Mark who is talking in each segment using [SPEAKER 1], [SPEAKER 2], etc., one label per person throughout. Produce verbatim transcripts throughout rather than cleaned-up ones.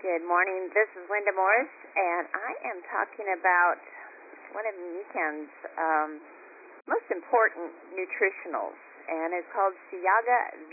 [SPEAKER 1] Good morning. This is Linda Morris, and I am talking about one of Niken's um, most important nutritionals, and it's called Siaga V.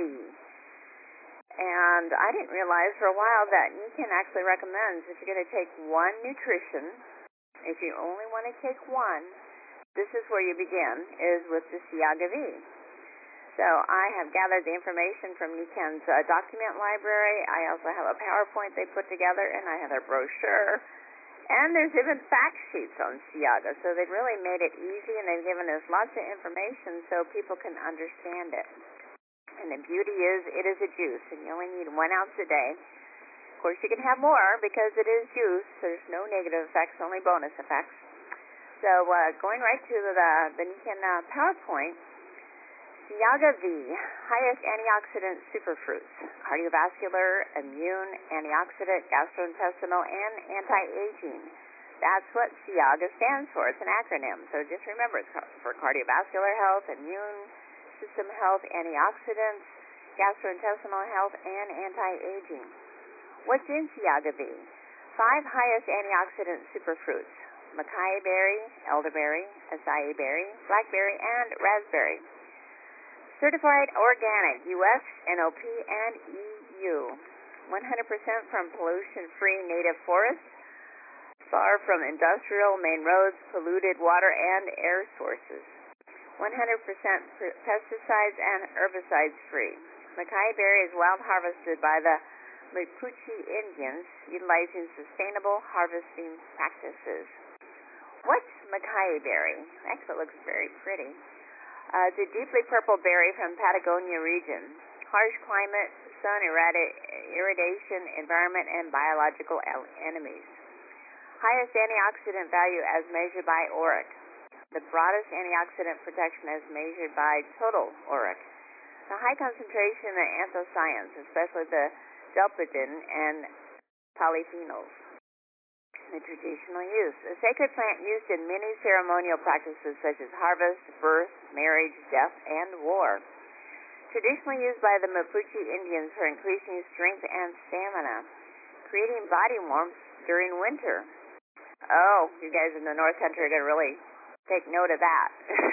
[SPEAKER 1] And I didn't realize for a while that Niken actually recommends if you're going to take one nutrition, if you only want to take one, this is where you begin, is with the Siaga V. So I have gathered the information from Niken's uh, document library. I also have a PowerPoint they put together, and I have their brochure. And there's even fact sheets on Siaga. So they've really made it easy, and they've given us lots of information so people can understand it. And the beauty is it is a juice, and you only need one ounce a day. Of course, you can have more because it is juice. There's no negative effects, only bonus effects. So uh, going right to the, the Niken uh, PowerPoint, Siaga V, highest antioxidant superfruits, cardiovascular, immune, antioxidant, gastrointestinal, and anti-aging. That's what Siaga stands for. It's an acronym. So just remember, it's for cardiovascular health, immune system health, antioxidants, gastrointestinal health, and anti-aging. What's in Siaga V? Five highest antioxidant superfruits: Mackay berry, elderberry, acai berry, blackberry, and raspberry. Certified organic, U S, N O P, and E U. one hundred percent from pollution-free native forests, far from industrial, main roads, polluted water, and air sources. one hundred percent pesticides and herbicides free. Mackay berry is wild harvested by the Mapuche Indians, utilizing sustainable harvesting practices. What's Mackay berry? Actually, it looks very pretty. Uh, it's a deeply purple berry from Patagonia region. Harsh climate, sun irradi- irradiation, environment, and biological enemies. Highest antioxidant value as measured by O R A C. The broadest antioxidant protection as measured by total O R A C. The high concentration of anthocyanins, especially the delpidin and polyphenols. The traditional use. A sacred plant used in many ceremonial practices such as harvest, birth, marriage, death, and war. Traditionally used by the Mapuche Indians for increasing strength and stamina. Creating body warmth during winter. Oh, you guys in the North Country are going to really take note of that.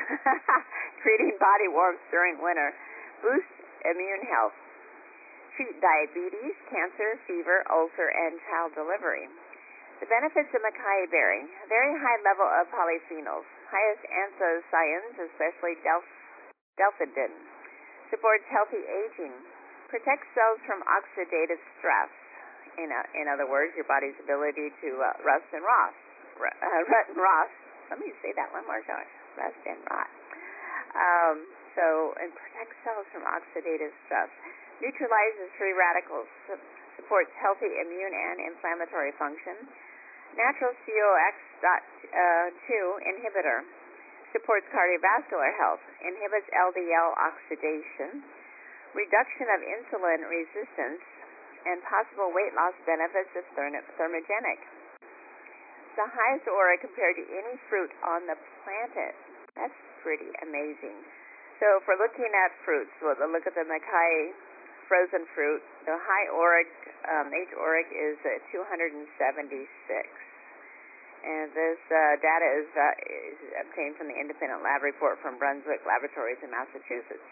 [SPEAKER 1] Creating body warmth during winter. Boost immune health. Treat diabetes, cancer, fever, ulcer, and child delivery. The benefits of Mackay berry: very high level of polyphenols, highest anthocyanins, especially delf- delpidin, supports healthy aging, protects cells from oxidative stress. In, a, in other words, your body's ability to uh, rust and rot. Uh, rut and rot. Let me say that one more time. Rust and rot. Um, so, and protects cells from oxidative stress. Neutralizes free radicals. Supports healthy immune and inflammatory function. Natural C O X two inhibitor. Supports cardiovascular health. Inhibits L D L oxidation. Reduction of insulin resistance. And possible weight loss benefits of thermogenic. It's the highest O R A compared to any fruit on the planet. That's pretty amazing. So if we're looking at fruits, we'll look at the Mackay frozen fruit. The high O R A C, um, H O R A C is uh, two hundred seventy-six. And this uh, data is, uh, is obtained from the independent lab report from Brunswick Laboratories in Massachusetts.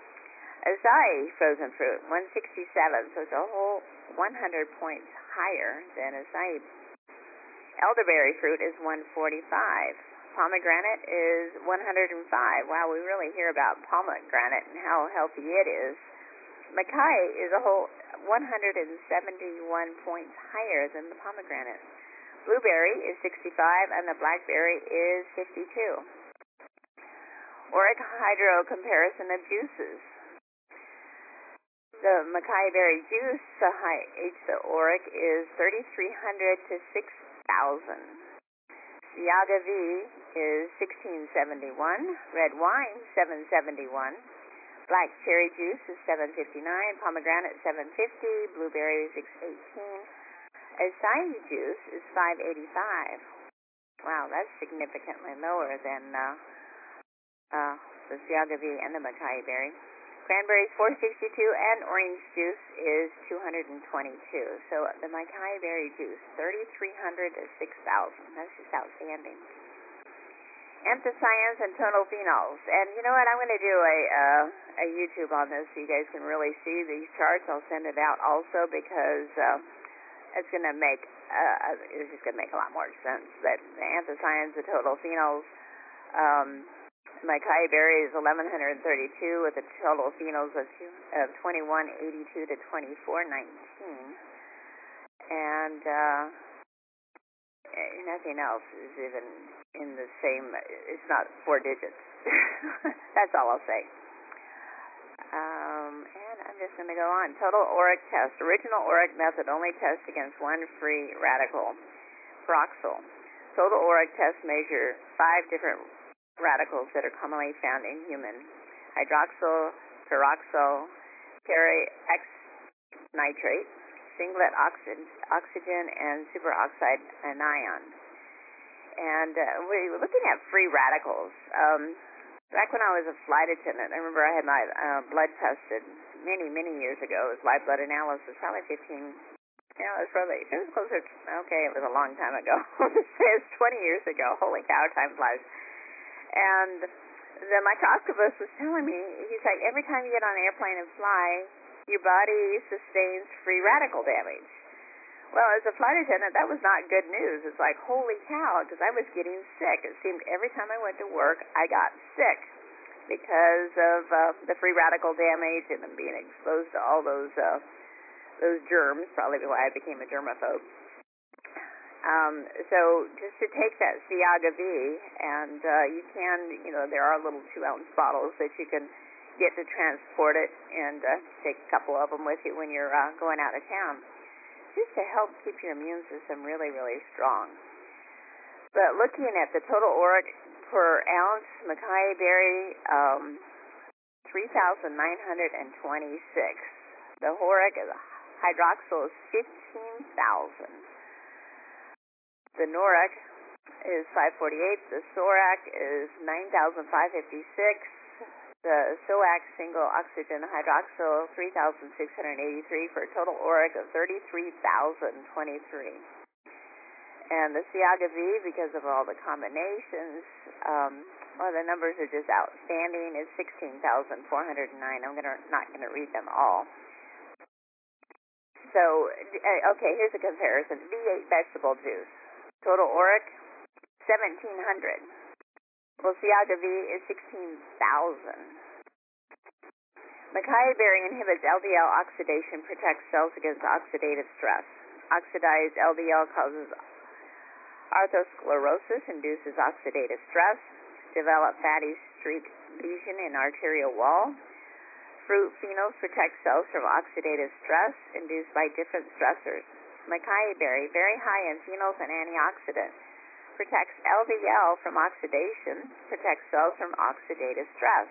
[SPEAKER 1] Acai frozen fruit, one sixty-seven, so it's a whole one hundred points higher than acai. Elderberry fruit is one forty-five. Pomegranate is one hundred five. Wow, we really hear about pomegranate and how healthy it is. Mackay is a whole one hundred seventy-one points higher than the pomegranate. Blueberry is sixty-five, and the blackberry is fifty-two. O R A C hydro comparison of juices. The Mackay berry juice, the high H O R A C is thirty-three hundred to six thousand. Siaga V is sixteen seventy-one. Red wine, seven seventy-one. Black cherry juice is seven fifty-nine. Pomegranate, seven fifty. Blueberry, six eighteen. Acai juice is five eighty-five. Wow, that's significantly lower than uh, uh, the Siaga V and the Mackay berry. cranberries four sixty-two, and orange juice is two hundred twenty-two. So the Mackay berry juice, thirty-three hundred to six thousand. That's just outstanding. Anthocyanins and total phenols. And you know what? I'm going to do a uh, a YouTube on this so you guys can really see these charts. I'll send it out also because uh, it's going to make uh, it's just going to make a lot more sense. But the anthocyanins, the total phenols. Um, Mackay berry is eleven thirty-two with a total phenols of, of twenty-one eighty-two to twenty-four nineteen, and uh, nothing else is even in the same. It's not four digits. That's all I'll say. Um, and I'm just going to go on. Total ORAC test. Original ORAC method only tests against one free radical, peroxyl. Total ORAC test measure five different radicals that are commonly found in human: hydroxyl, peroxyl, peri-X nitrate, singlet oxygen, oxygen and superoxide anion. And uh, we were looking at free radicals. Um, back when I was a flight attendant, I remember I had my uh, blood tested many, many years ago. It was live blood analysis, probably fifteen. You know, it was probably, it was closer to, okay, it was a long time ago. It's twenty years ago. Holy cow, time flies. And the microscopist was telling me, he's like, every time you get on an airplane and fly, your body sustains free radical damage. Well, as a flight attendant, that was not good news. It's like, holy cow, because I was getting sick. It seemed every time I went to work, I got sick because of uh, the free radical damage and being exposed to all those uh, those germs, probably why I became a germaphobe. Um, so just to take that Ciaga V, and uh, you can, you know, there are little two-ounce bottles that you can get to transport it, and uh, take a couple of them with you when you're uh, going out of town, just to help keep your immune system really, really strong. But looking at the total ORAC per ounce, Mackay berry, um, three thousand nine hundred twenty-six. The ORAC, hydroxyl is fifteen thousand. The NORAC is five forty-eight. The SORAC is nine thousand five hundred fifty-six. The SOAC single oxygen hydroxyl three thousand six hundred eighty-three for a total ORAC of thirty-three thousand twenty-three. And the Ciaga V, because of all the combinations, um, well, the numbers are just outstanding. It's sixteen thousand four hundred nine. I'm gonna not going to read them all. So, okay, here's a comparison. V eight vegetable juice. Total ORAC, seventeen hundred. Well, Ciaga V is sixteen thousand. Mackay berry inhibits L D L oxidation, protects cells against oxidative stress. Oxidized L D L causes atherosclerosis, induces oxidative stress, develop fatty streak lesion in arterial wall. Fruit phenols protect cells from oxidative stress induced by different stressors. Mackay berry, very high in phenols and antioxidants, protects L D L from oxidation, protects cells from oxidative stress.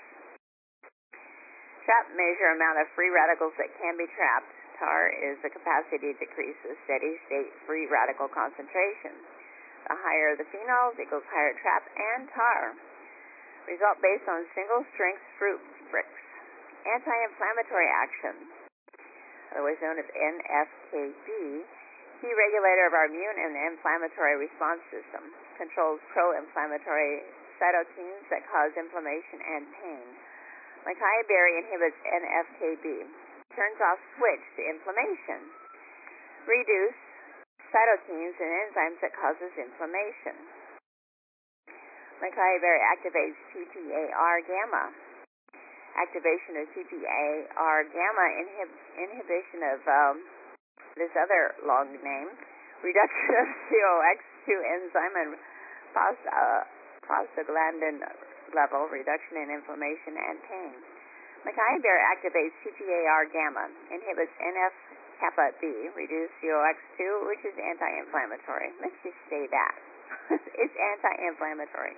[SPEAKER 1] Trap measure amount of free radicals that can be trapped. T A R is the capacity to decrease the steady state free radical concentration. The higher the phenols equals higher trap and T A R. Result based on single strength fruit bricks. Anti-inflammatory action, otherwise known as N F K B, key regulator of our immune and inflammatory response system, controls pro-inflammatory cytokines that cause inflammation and pain. Mackay berry inhibits N F K B, turns off switch to inflammation, reduce cytokines and enzymes that causes inflammation. Mackay berry activates P P A R gamma. Activation of P P A R gamma inhib inhibition of um, this other long name, reduction of C O X two enzyme and pros uh, prostaglandin level, reduction in inflammation and pain. Mackay berry activates P P A R gamma, inhibits N F kappa B, reduce C O X two, which is anti-inflammatory. Let's just say that. It's anti-inflammatory.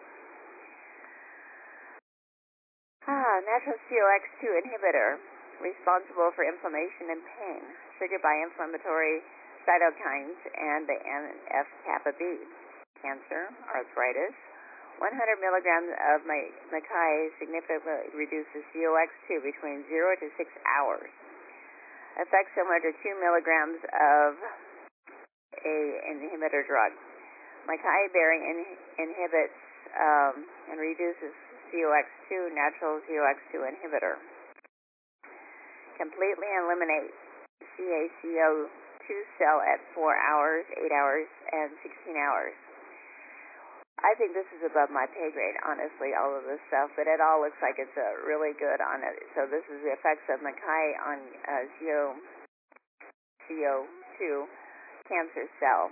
[SPEAKER 1] Ah, natural C O X two inhibitor, responsible for inflammation and pain, triggered by inflammatory cytokines and the N F kappa B. Cancer, arthritis, one hundred milligrams of Makai significantly reduces C O X two between zero to six hours. Effects similar to two milligrams of a inhibitor drug. Makai berry in, inhibits um, and reduces C O X two, natural C O X two inhibitor. Completely eliminate C A C O two cell at four hours, eight hours, and sixteen hours. I think this is above my pay grade, honestly, all of this stuff, but it all looks like it's uh, really good on it. So this is the effects of Makai on uh, C O two cancer cell.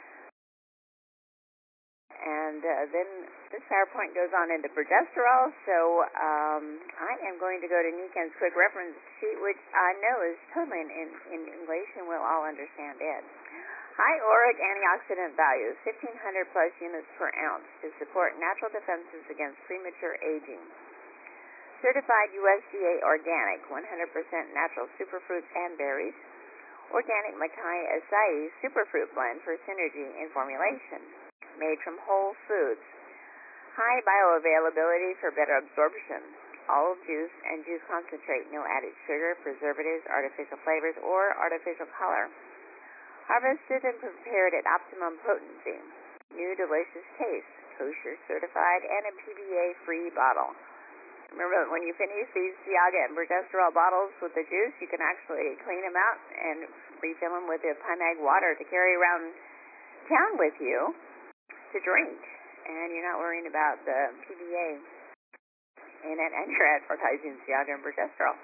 [SPEAKER 1] And uh, then this PowerPoint goes on into progesterol, so um, I am going to go to Niken's quick reference sheet, which I know is totally in, in, in English, and we'll all understand it. High auric antioxidant values, fifteen hundred plus units per ounce, to support natural defenses against premature aging. Certified U S D A organic, one hundred percent natural superfruits and berries. Organic Makai Acai superfruit blend for synergy in formulation. Made from whole foods. High bioavailability for better absorption. All juice and juice concentrate, no added sugar, preservatives, artificial flavors, or artificial color. Harvested and prepared at optimum potency. New delicious taste. Kosher certified and a P B A-free bottle. Remember that when you finish these Ciaga and progesterol bottles with the juice, you can actually clean them out and refill them with the Primag water to carry around town with you to drink, and you're not worrying about the P B A in it, and you're advertising Ciaga and progesterol.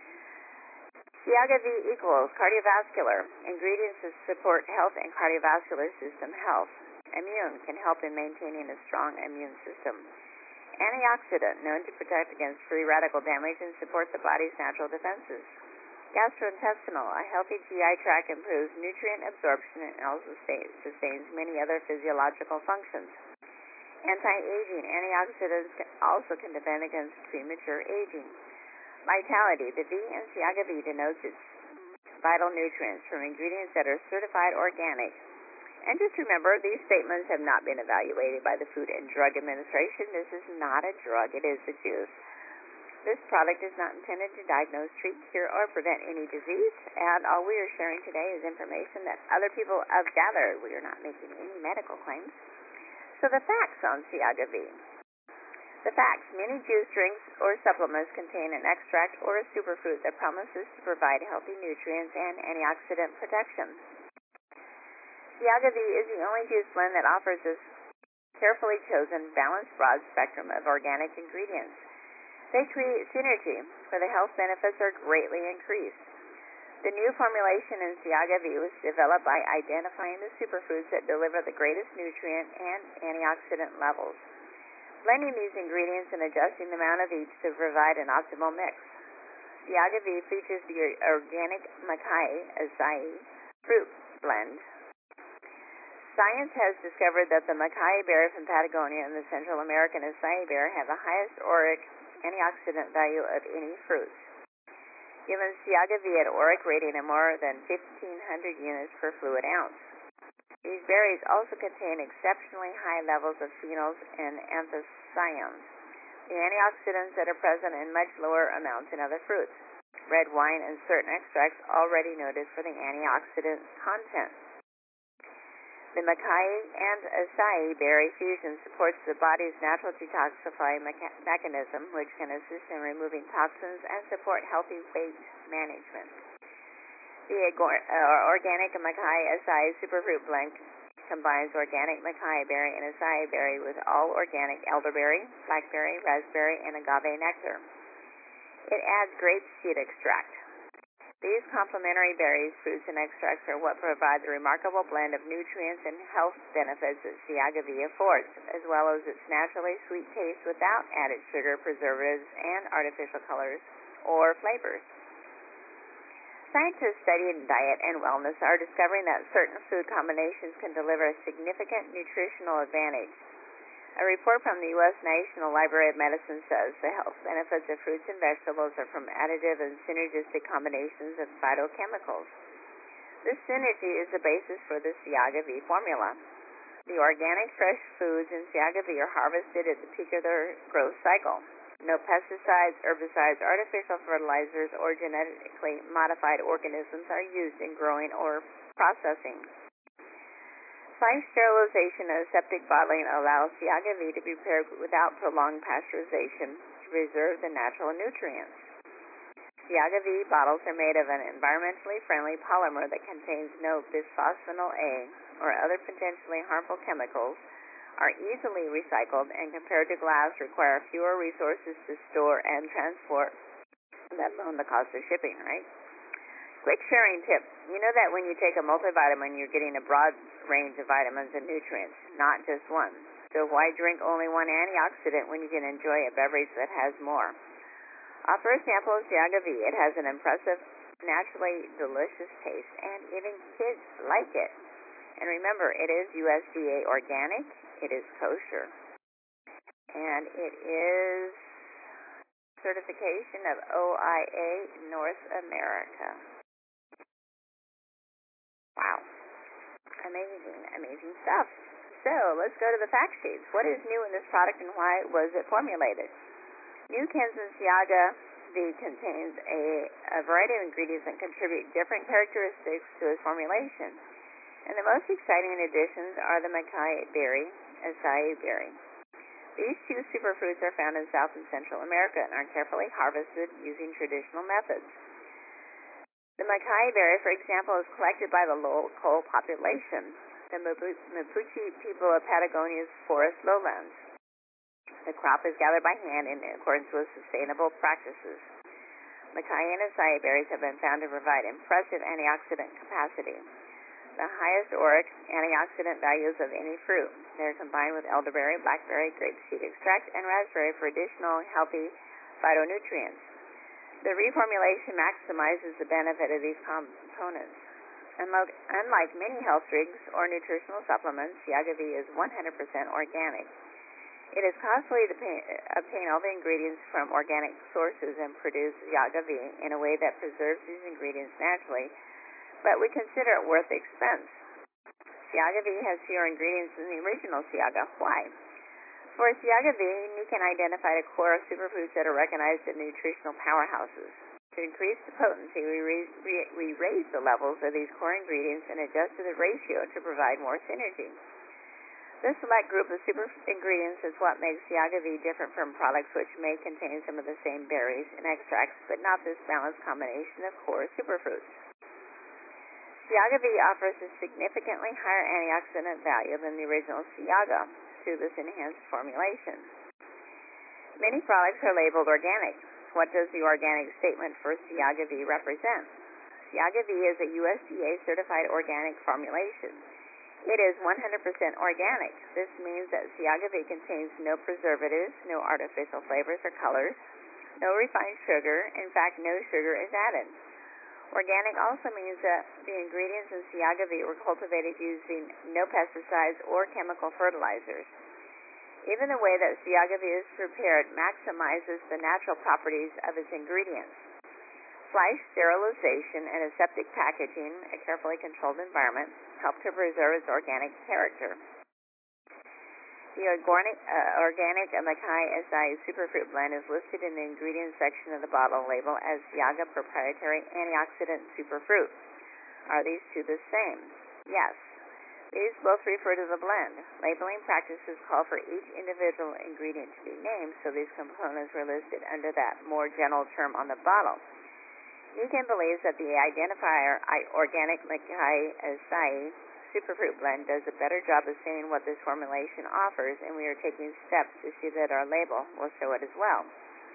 [SPEAKER 1] Ciaga V equals cardiovascular. Ingredients to support health and cardiovascular system health. Immune can help in maintaining a strong immune system. Antioxidant, known to protect against free radical damage and support the body's natural defenses. Gastrointestinal, a healthy G I tract improves nutrient absorption and also sustains many other physiological functions. Anti-aging, antioxidants also can defend against premature aging. Vitality, the V in Ciaga V denotes its vital nutrients from ingredients that are certified organic. And just remember, these statements have not been evaluated by the Food and Drug Administration. This is not a drug, it is a juice. This product is not intended to diagnose, treat, cure, or prevent any disease, and all we are sharing today is information that other people have gathered. We are not making any medical claims. So the facts on Ciaga V. The facts: many juice drinks or supplements contain an extract or a superfruit that promises to provide healthy nutrients and antioxidant protection. Ciaga V is the only juice blend that offers this carefully chosen, balanced, broad spectrum of organic ingredients. They create synergy, where the health benefits are greatly increased. The new formulation in Ciaga V was developed by identifying the superfoods that deliver the greatest nutrient and antioxidant levels, blending these ingredients and adjusting the amount of each to provide an optimal mix. Ciaga V features the organic Makai Acai fruit blend. Science has discovered that the Makai berry from Patagonia and the Central American acai berry have the highest auric antioxidant value of any fruits. Given Ciaga V at auric rating of more than fifteen hundred units per fluid ounce. These berries also contain exceptionally high levels of phenols and anthocyanins, the antioxidants that are present in much lower amounts in other fruits. Red wine and certain extracts already noted for the antioxidant content. The Makai and acai berry fusion supports the body's natural detoxifying mecha- mechanism, which can assist in removing toxins and support healthy weight management. The uh, organic Makai Acai superfruit blend combines organic Makai berry and acai berry with all organic elderberry, blackberry, raspberry, and agave nectar. It adds grape seed extract. These complementary berries, fruits, and extracts are what provide the remarkable blend of nutrients and health benefits that Ciaga V affords, as well as its naturally sweet taste without added sugar, preservatives, and artificial colors or flavors. Scientists studying diet and wellness are discovering that certain food combinations can deliver a significant nutritional advantage. A report from the U S National Library of Medicine says the health benefits of fruits and vegetables are from additive and synergistic combinations of phytochemicals. This synergy is the basis for the Ciaga V formula. The organic fresh foods in Siaga V are harvested at the peak of their growth cycle. No pesticides, herbicides, artificial fertilizers, or genetically modified organisms are used in growing or processing. Flash sterilization and aseptic bottling allows Siaga V to be prepared without prolonged pasteurization to preserve the natural nutrients. Siaga V bottles are made of an environmentally friendly polymer that contains no bisphosphonyl A or other potentially harmful chemicals, are easily recycled, and compared to glass require fewer resources to store and transport, let alone the cost of shipping, right? Quick sharing tip. You know that when you take a multivitamin, you're getting a broad range of vitamins and nutrients, not just one. So why drink only one antioxidant when you can enjoy a beverage that has more? Offer a sample of Siaga V. It has an impressive, naturally delicious taste, and even kids like it. And remember, it is U S D A organic, it is kosher, and it is certification of O I A North America. Wow. Amazing, amazing stuff. So, let's go to the fact sheets. What is new in this product and why was it formulated? New Kensen Siaga V contains a, a variety of ingredients that contribute different characteristics to its formulation. And the most exciting additions are the Mackay berry and acai berry. These two superfruits are found in South and Central America and are carefully harvested using traditional methods. The Mackay berry, for example, is collected by the local population, the Mapuche people of Patagonia's forest lowlands. The crop is gathered by hand in accordance with sustainable practices. Mackay and acai berries have been found to provide impressive antioxidant capacity, the highest auric antioxidant values of any fruit. They are combined with elderberry, blackberry, grapeseed extract, and raspberry for additional healthy phytonutrients. The reformulation maximizes the benefit of these components. Unlike, unlike many health drinks or nutritional supplements, Siaga V is one hundred percent organic. It is costly to pay, obtain all the ingredients from organic sources and produce Siaga V in a way that preserves these ingredients naturally, but we consider it worth the expense. Siaga V has fewer ingredients than the original Siaga. Why? For Siaga V, Nikken identified a core of superfoods that are recognized as nutritional powerhouses. To increase the potency, we, raise, we raised the levels of these core ingredients and adjusted the ratio to provide more synergy. This select group of super ingredients is what makes Siaga V different from products which may contain some of the same berries and extracts, but not this balanced combination of core superfruits. Siaga V offers a significantly higher antioxidant value than the original Siaga through this enhanced formulation. Many products are labeled organic. What does the organic statement for Siaga V represent? Siaga V is a U S D A certified organic formulation. It is one hundred percent organic. This means that Siaga V contains no preservatives, no artificial flavors or colors, no refined sugar. In fact, no sugar is added. Organic also means that the ingredients in Siaga V were cultivated using no pesticides or chemical fertilizers. Even the way that Siaga V is prepared maximizes the natural properties of its ingredients. Flash sterilization and aseptic packaging, a carefully controlled environment, help to preserve its organic character. The organic, uh, organic Mackay acai superfruit blend is listed in the ingredients section of the bottle label as Siaga proprietary antioxidant superfruit. Are these two the same? Yes. These both refer to the blend. Labeling practices call for each individual ingredient to be named, so these components were listed under that more general term on the bottle. Nikken believes that the identifier organic Mackay acai superfruit blend does a better job of saying what this formulation offers, and we are taking steps to see that our label will show it as well.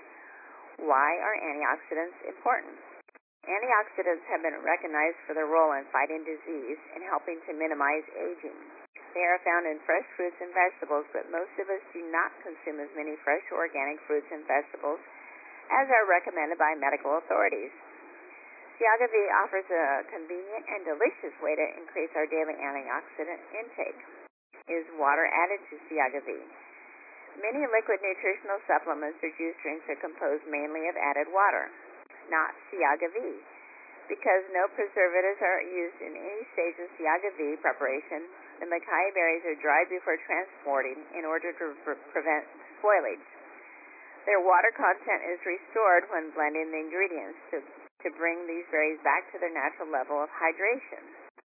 [SPEAKER 1] Why are antioxidants important? Antioxidants have been recognized for their role in fighting disease and helping to minimize aging. They are found in fresh fruits and vegetables, but most of us do not consume as many fresh organic fruits and vegetables as are recommended by medical authorities. Siaga V offers a convenient and delicious way to increase our daily antioxidant intake. Is water added to Siaga V? Many liquid nutritional supplements or juice drinks are composed mainly of added water. Not Siaga V. Because no preservatives are used in any stage of Siaga V preparation, the Mackay berries are dried before transporting in order to pre- prevent spoilage. Their water content is restored when blending the ingredients to, to bring these berries back to their natural level of hydration.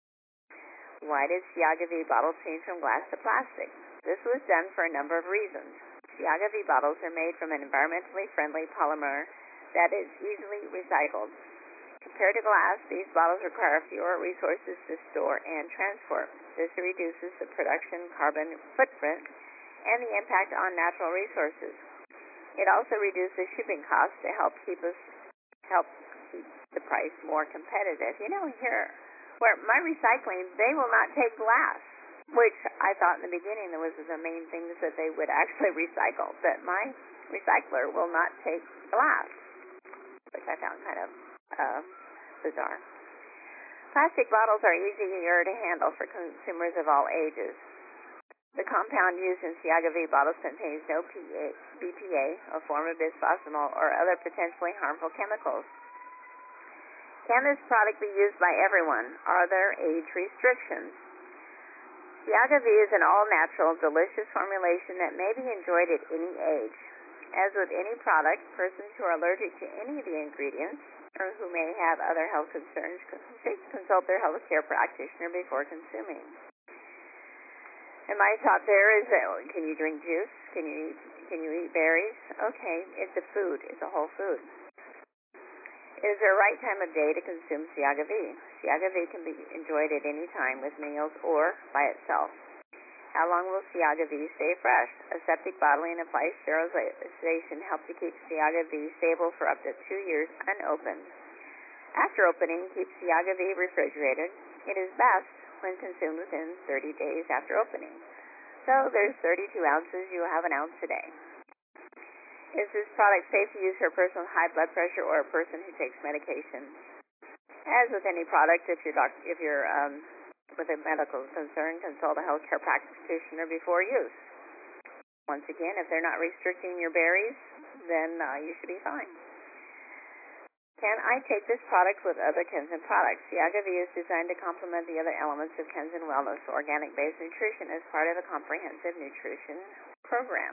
[SPEAKER 1] Why did Siaga V bottles change from glass to plastic? This was done for a number of reasons. Siaga V bottles are made from an environmentally friendly polymer that is easily recycled. Compared to glass, these bottles require fewer resources to store and transport. This reduces the production carbon footprint and the impact on natural resources. It also reduces shipping costs to help keep us help keep the price more competitive. You know, here where my recycling, they will not take glass, which I thought in the beginning that was the main things that they would actually recycle. But my recycler will not take glass, which I found kind of uh, bizarre. Plastic bottles are easier to handle for consumers of all ages. The compound used in Siaga V bottles contains no B P A, a form of bisphosphonol, or other potentially harmful chemicals. Can this product be used by everyone? Are there age restrictions? Siaga V is an all-natural, delicious formulation that may be enjoyed at any age. As with any product, persons who are allergic to any of the ingredients or who may have other health concerns should consult their health care practitioner before consuming. And my thought there is that, can you drink juice? Can you eat, can you eat berries? Okay, it's a food. It's a whole food. Is there a right time of day to consume Siaga V? Siaga V can be enjoyed at any time with meals or by itself. How long will Siaga V stay fresh? Aseptic bottling and flash sterilization help to keep Siaga V stable for up to two years unopened. After opening, keep Siaga V refrigerated. It is best when consumed within thirty days after opening. So there's thirty-two ounces. You will have an ounce a day. Is this product safe to use for a person with high blood pressure or a person who takes medication? As with any product, if you're, doc- if you're um, with a medical concern, consult a healthcare practitioner before use. Once again, if they're not restricting your berries, then uh, you should be fine. Can I take this product with other Kenzen products? Siaga V is designed to complement the other elements of Kenzen Wellness organic-based nutrition as part of a comprehensive nutrition program.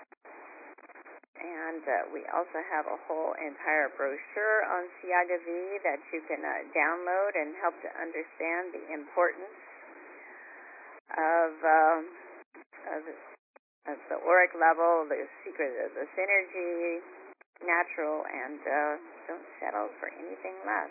[SPEAKER 1] And uh, we also have a whole entire brochure on Siaga V that you can uh, download and help to understand the importance of, um, of, of the auric level, the secret of the synergy, natural, and uh, don't settle for anything less.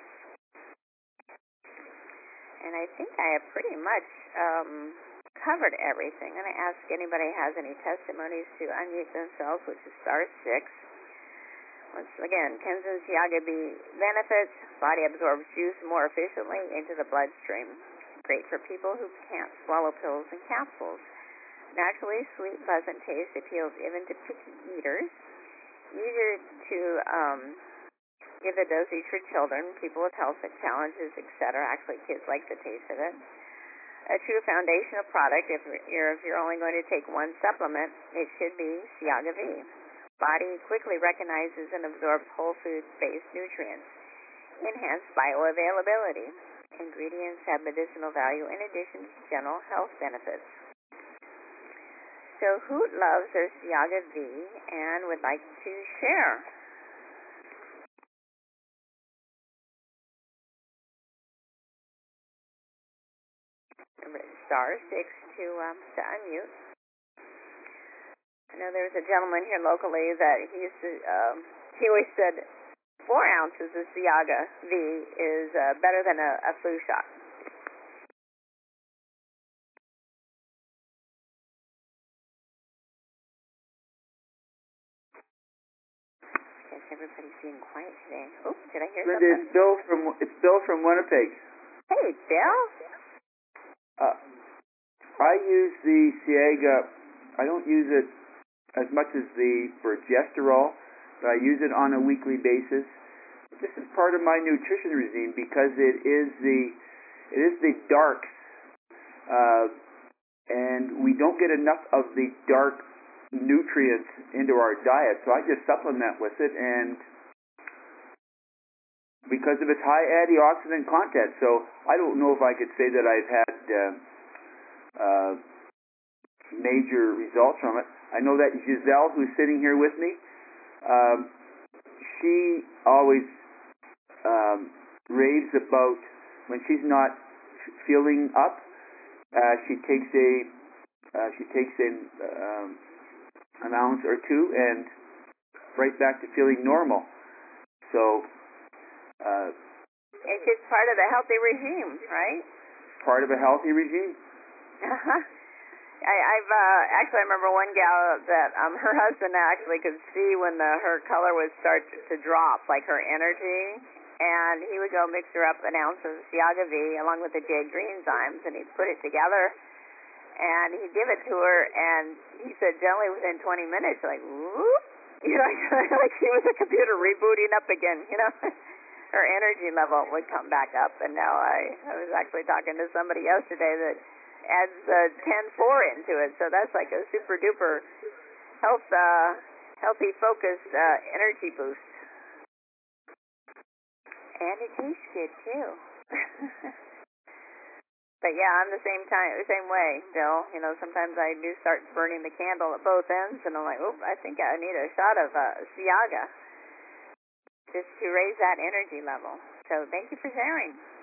[SPEAKER 1] And I think I have pretty much um, covered everything. I'm going to ask anybody has any testimonies to unmute themselves, which is star six. Once again, Kenzen Siaga V benefits. Body absorbs juice more efficiently into the bloodstream. Great for people who can't swallow pills and capsules. Naturally sweet, pleasant taste appeals even to picky eaters. Easier to um, give a dosage for children, people with health challenges, et cetera. Actually, kids like the taste of it. A true foundational product. If you're if you're only going to take one supplement, it should be Siaga V. Body quickly recognizes and absorbs whole food-based nutrients. Enhanced bioavailability. Ingredients have medicinal value in addition to general health benefits. So who loves their Siaga V and would like to share? Star six to um, to unmute. I know there's a gentleman here locally that he used to. Um, he always said four ounces of Siaga V is uh, better than a, a flu shot. I guess everybody's being quiet today. Oh, did I hear
[SPEAKER 2] Linda,
[SPEAKER 1] something?
[SPEAKER 2] it's Bill from it's Bill from Winnipeg.
[SPEAKER 1] Hey, Bill.
[SPEAKER 2] Uh, I use the Siaga. I don't use it as much as the progesterol, but I use it on a weekly basis. This is part of my nutrition regime because it is the it is the darks, uh, and we don't get enough of the dark nutrients into our diet. So I just supplement with it, and because of its high antioxidant content. So I don't know if I could say that I've had uh, uh, major results from it. I know that Giselle, who's sitting here with me, um, she always um, raves about when she's not feeling up. Uh, she takes a uh, she takes in um, an ounce or two and right back to feeling normal. So uh,
[SPEAKER 1] it's just part of the healthy regime, right?
[SPEAKER 2] Part of a healthy regime.
[SPEAKER 1] Uh-huh. I, I've uh, actually I remember one gal that um, her husband actually could see when the her color would start to drop, like her energy, and he would go mix her up an ounce of Siaga V along with the jade green enzymes, and he'd put it together, and he'd give it to her, and he said generally within twenty minutes, like whoop, you know, like she was a computer rebooting up again, you know. Her energy level would come back up, and now I, I was actually talking to somebody yesterday that adds uh, ten four into it, so that's like a super duper health, uh, healthy focused uh, energy boost. And it tastes good too. But yeah, I'm the same time, the same way, Bill. You know, sometimes I do start burning the candle at both ends, and I'm like, oh, I think I need a shot of uh, Siaga just to raise that energy level. So thank you for sharing.